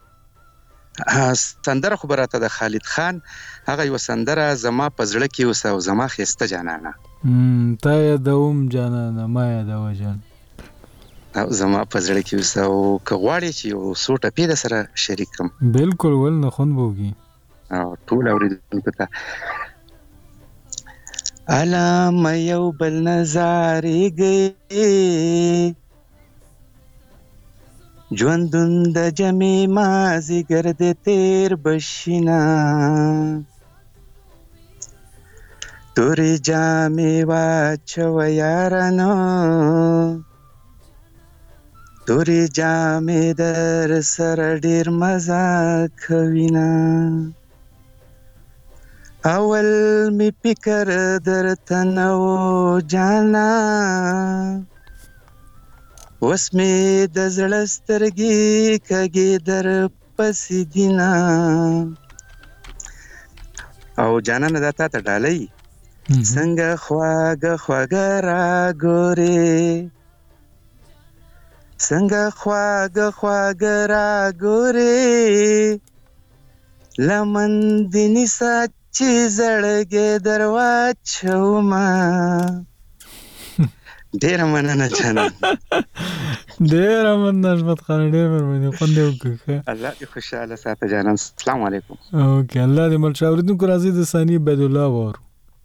Speaker 18: سندره خو براته د خالد خان هغه یو سندره زما په زړه کې اوسه او زما خسته جانانه
Speaker 1: تا یادوم جانانه ما یادوه جان
Speaker 18: او زما په زړه کې اوسه او که غواړې چې یو څو ټپې د سره شریک کړم.
Speaker 1: بالکل ول نه خوند بوږي
Speaker 18: او ټول اورېدونکو ته علام یو بل نظارېږي ژوندون د جمع مازدیګر د تیر بشینا تورې جامې واچوه یارانو تورې جامې در سره ډېر مزه کوینه اول می فکر درته نه و جانا اوس مې د زړه سترګې کږې در پسې دینه او جانانه دا تا ته ډالۍ څنګه خواږه خواږه راګورې څنګه خواږه خواږه راګورې لمن دې نیسه چې زړګې در واچومه. ډېره مننه جانان
Speaker 1: ډېره مننه حشمت خان ډېر مهرباني خوند یې وکړه
Speaker 18: الله دې خوشحاله ساته جانان. السلام علیکم.
Speaker 1: اوکې الله دې مل شه. اورېدونکو راځي د ثاني عبید الله واورو.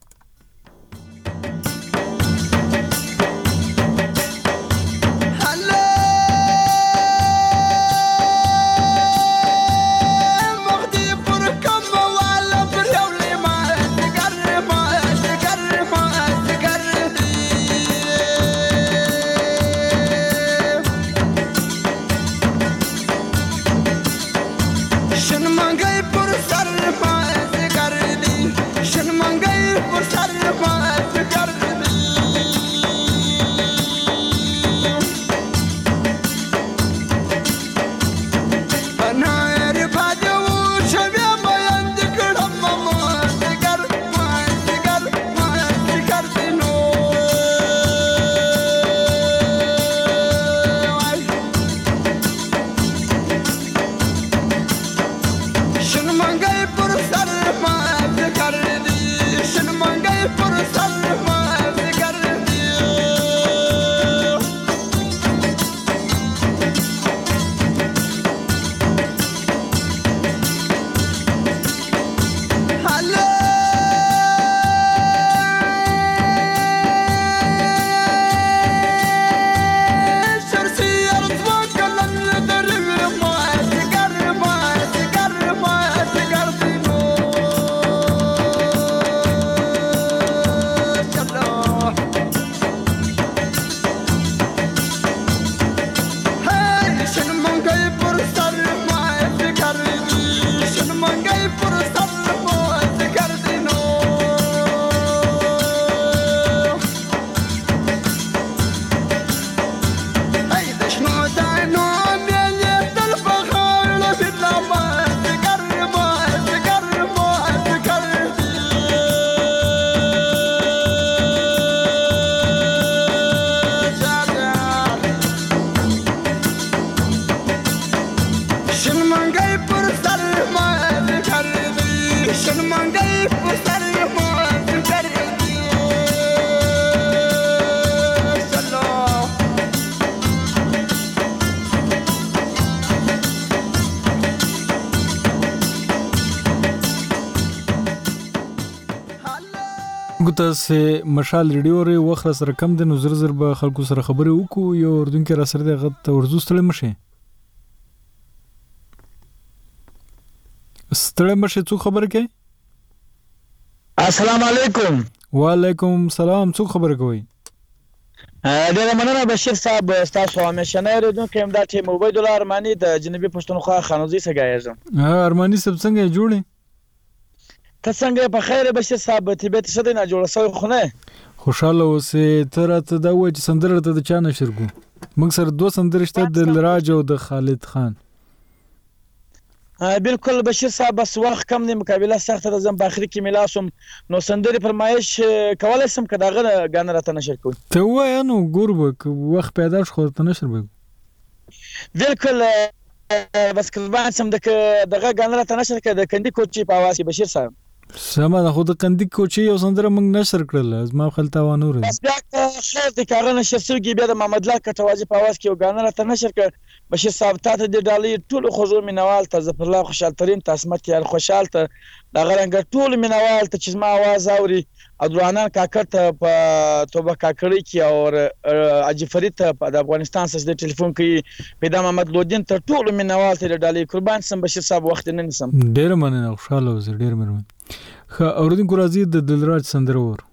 Speaker 1: تاسو مشال ریډیو ری وخت سره کم د نظر زر به خلکو سره خبرې وکړو یو اردوونکو را سره دغه ورزو ستړي مشه ستړي مشه څو خبر کوي.
Speaker 19: السلام علیکم.
Speaker 1: وعلیکم السلام. څو خبر کوي؟
Speaker 19: ډېر مننه بشیر صاحب تاسو همیشه نه اردوونکو هم دا ټیم عبید الله ارمانی د جنوبي پښتونخوا خانوزي سګایزم.
Speaker 1: ها ارمانی سب څنګه جوړي؟
Speaker 19: ته څنګه په خیر بشیر صاحب طبيعت څه نه جوړ سوی خو نه
Speaker 1: خوشاله اوسې تر ته دا و چې سندره ته د چا نشر کو موږ سره دوه سندرې شته د دلراج او د خالد خان.
Speaker 19: بالکل بشیر صاحب بس وخت کم دی مقابله سخته ده زم په اخر کې ملاسم نو سندري فرمایش کولای سم که داغه غان راته نشر کوي
Speaker 1: ته وای نو ګوربک وخت پیدا شو ته نشر به
Speaker 19: بالکل بس قربان سم دغه غان راته نشر کړه د کندي کوچی په आवाज بشیر صاحب
Speaker 1: سما د خود کندي کوچی یو سندره موږ نشر کړل ما خپل تاوان ور
Speaker 19: بس بیا خیر د کارن نشر سوګي بیا د محمد الله کټوازی په आवाज کې یو غان راته نشر کړ بشیر صاحب ته د ډالۍ ټول خوځو مینوال ته ظفر الله خوشحال ترين تاسمت یار خوشحال ته د غرنګ ټول مینوال ته چې ما आवाज اوري ادوانان کاکر ته په توبه کاکړی کې او اجي فرید ته په افغانستان سره د ټلیفون کې پیدا محمد لودین ته ټول مینوال ته د ډالۍ قربان سم بشیر صاحب وخت نه نسم
Speaker 1: ډیر مننه خوشاله اوسه ډیر مننه خا اوردونکو راځي د دلراج سندره ور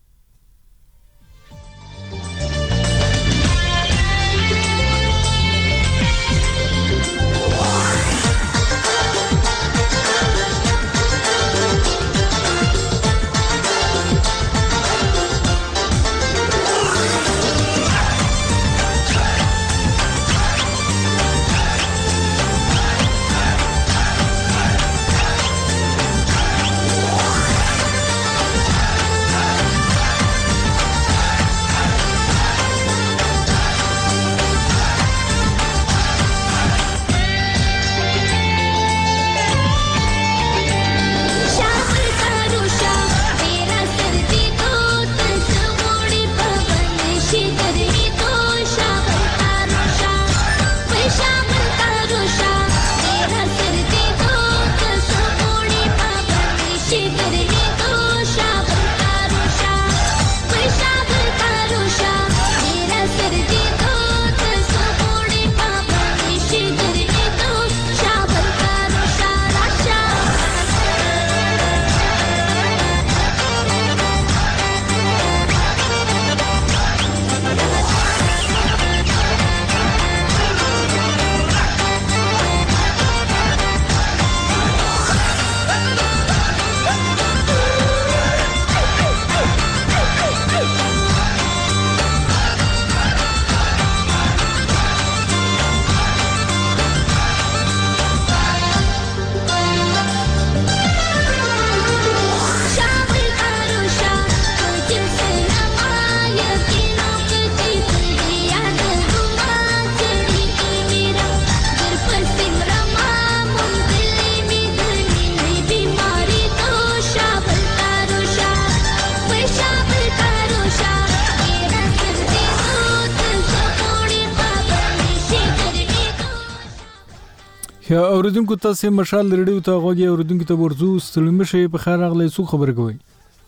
Speaker 1: یا اوردونکو تاسو مشال ریډیو ته غوږی اوردونکو ته ورزو سلام شي په خیر راغلی څو خبر کوي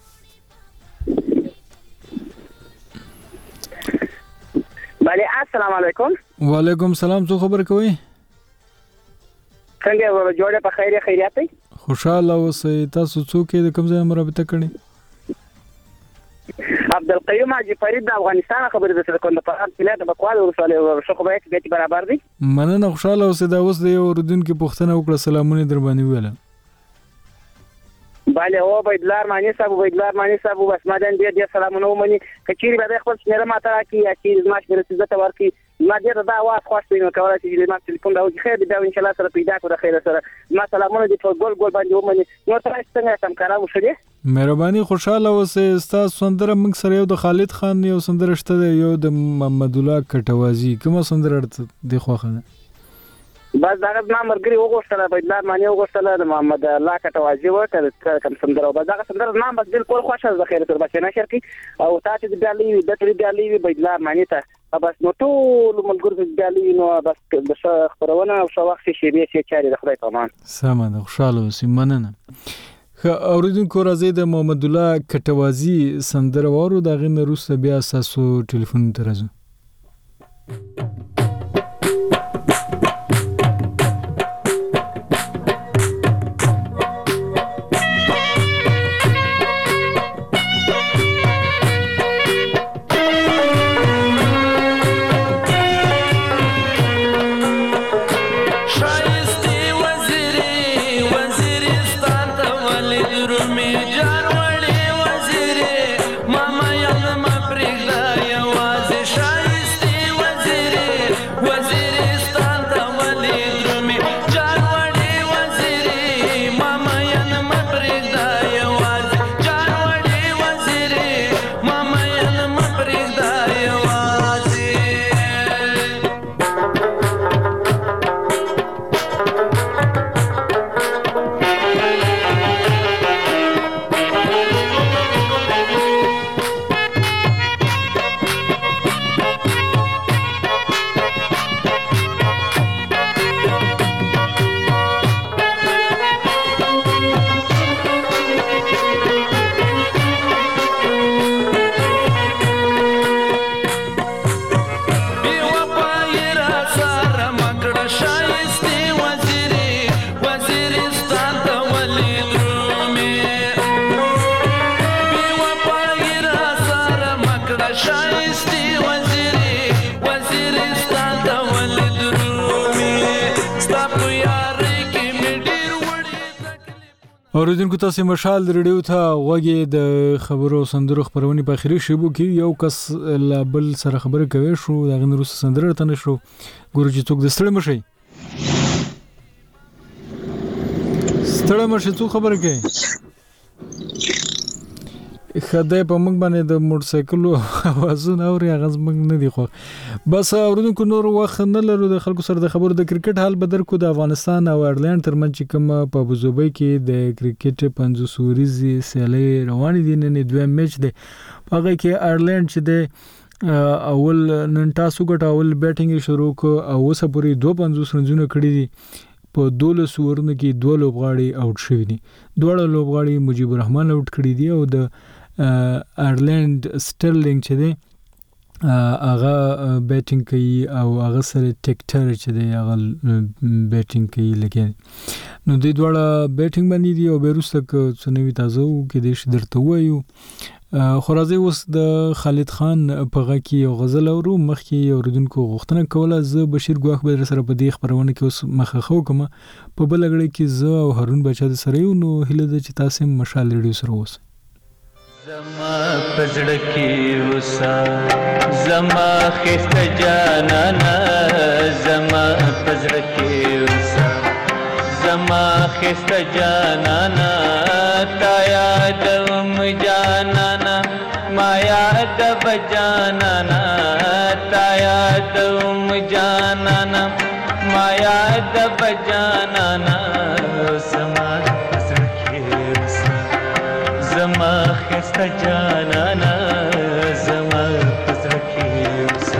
Speaker 20: بله السلام علیکم
Speaker 1: وعلیکم السلام څو خبر کوي
Speaker 20: څنګه جوړه په خیر خیریت
Speaker 1: خوشاله اوسئ تاسو څوک د کوم ځای مرابطه کړئ
Speaker 20: عبدالقیوم حاجی فرید د افغانستان خبرې د سره کوم په اړه ولایت د بکوال ورساله شخصیت کې برابر دي
Speaker 1: مننه خوشاله اوسئ دا اوس د یو اردوونکو پښتنه وکړه سلامونه در باندې ویل
Speaker 20: bale او بيدلار معنی صاحب بيدلار معنی صاحب بس مدن دې دې سلامونه ومني کچيري به خپل شنه ماته راکي یا چې زما شنه عزت ورکي ما دې دا واس خوښ وینم کولای شي چې ما ټلیفون دا وځي خیر دې ان شاء الله سره پیدا کړو خیر سره ما سلامونه دې ټول ګول ګول باندې ومني نو تاسو څنګه سم کارا وشړي
Speaker 1: مهرباني خوشاله اوسئ تاسو سندره موږ سره یو د خالد خان یو سندره شته یو د محمد الله کټوازی کومه سندره د خوخه
Speaker 20: بس دا ما مرګري وګورسله بيدلار معنی وګورسله د محمد الله کټوازی وته کوم سندره بس دا سندره نام بس بالکل خوښه ده خیر تر بچنه شرکی او تاسو د ډالۍ د ټری ډالۍ بيدلار معنی ته بس نو ټول ملګرو د ډالۍ نو بس د خبرونه او شو وخت شي به شي چاري د خدای پامان
Speaker 1: سم ده خوشاله اوسئ مننه اوریدونکو راځي د محمد الله کټوازی سندره وارو د غن روس بیا اساسو ټلیفون ترازو
Speaker 13: Mama, ya no me prega, ya was a shy, stay was it.
Speaker 1: اوریدونکو تاسو مشال ریډیو ته وګورئ د خبرو سندرو خبرونه په اخیری شیبو کې یو کس لا بل سره خبره کوي شو دا غن روس سندره ته نشو ګورو چې څوک د ستړي مشي ستړي مشي څو خبره کوي خدای په موږ باندې د موټر سایکل اوازونه اوري هغه زمنګ نه دی خو بس اوردونکو نور وخت نه لرو د خلکو سره د خبرو د کرکټ حال بدر کو د افغانستان او ایرلند ترمنځ چې کوم په ابوظبي کې د کرکټ پنځه سوريزي سیالي روان دي نن دوه میچ دي هغه کې ایرلند چې د اول نن تاسو ګټاول بیټینګ شروع کو او اوسه پوری دوه پنځوس رنونه کړی دي په دوله سورنه کې دوه لوبغاړي اوټ شوی دي دوه لوبغاړي مجيب الرحمن اوټ کړی دي او د ایرلند سټرلینګ چې دی هغه بیټینګ کوي او هغه سره ټیکټر چې دی هغه بیټینګ کوي لکه نو د دوړه بیټینګ باندې دی او بیرسته ک څنوي تاسو کې د ش درته وایو خورازي اوس د خالد خان په غا کې یو غزل اورو مخکې اوردونکو غوښتنه کوله ز بشیر ګواخ به سره په دې خبرونه کې اوس مخه خو کوم په بل غړي کې ز او هارون بچا سره یو نو هله د چې تاسو مشال ریډیو سره اوس
Speaker 13: زما پزړه کې وسا زما خسته جانانا زما پزړه کې وسا زما خسته جانانا تا یادوم جانانا ما یاد بجانانا تا یادوم جانانا ما یاد بجانانا زما پزړه کې وسا زما خسته جانانا زما پزړه کې وسا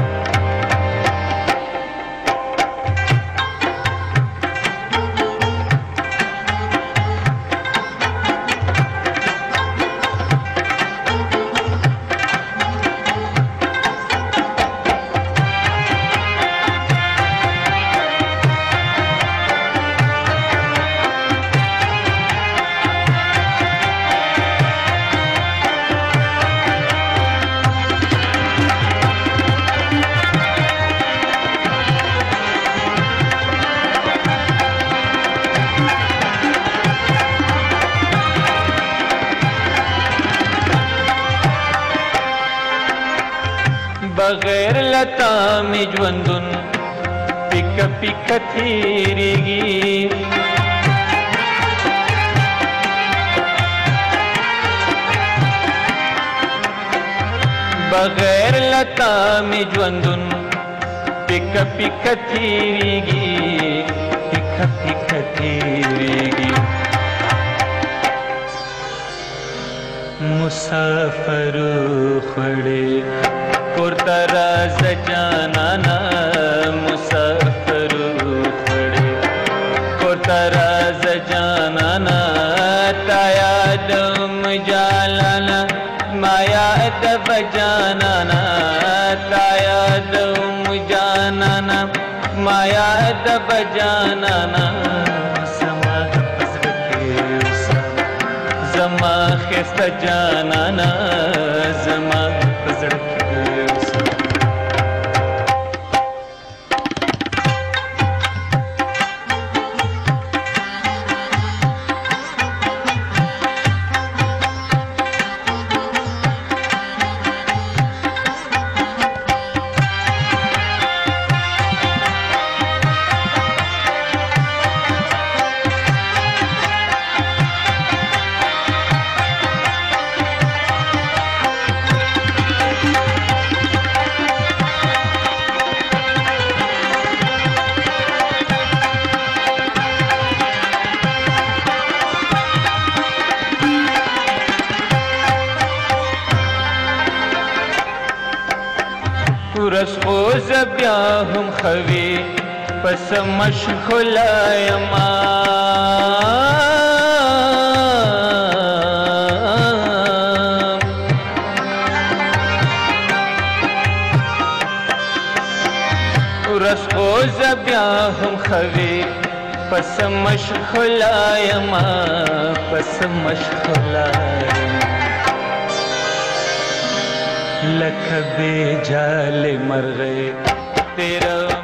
Speaker 13: بغیر لتا می ژوندون پک پک تیریږي بغیر لتا می ژوندون پک پک تیریږي پک پک تیریږي مسافر خړې کور تراز جانانا مسافر خړې کور تراز جانانا تا یادم جانانا ما یاد بجانانا تا یادم جانانا ما یاد بجانانا زما پزړه کې وسا زما خسته جانانا زما پزړه کې ورس خوز بیا هم خوي پس مشغولا یما ورس خوز بیا هم خوي پس مشغولا یما پس مشغولا لکھ بے جال مرغے تیرا